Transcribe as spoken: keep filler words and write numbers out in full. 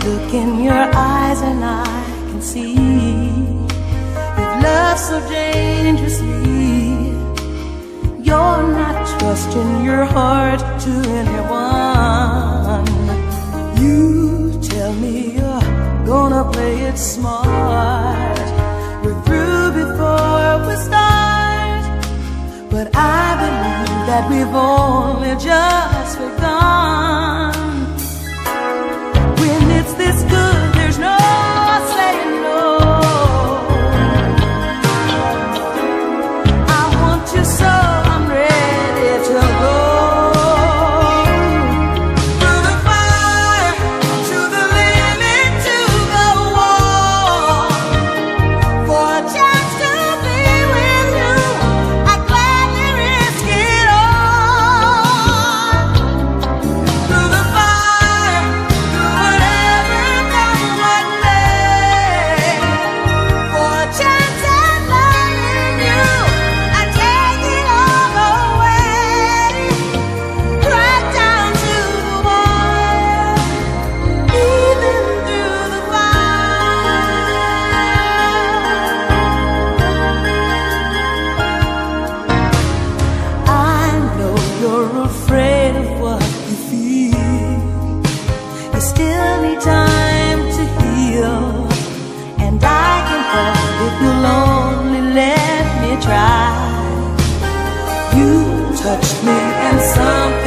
look in your eyes and I can see you've loved so dangerously. You're not trusting your heart to anyone. You tell me you're gonna play it smart. We're through before we start, but I believe that we've only just begun. When it's this good, there's no saying no. I want you so I'm ready to go. Through the fire, to the limit, to the wall. For a chance to be with you, I'd gladly risk it all. Through the fire, through whatever comes what may. For a chance at loving you, I'd take it all away. Right down to the wire, even through the fire. I know you're afraid of what you feel. You still need time to heal, and I can help if you'll only let me try. You touched me and something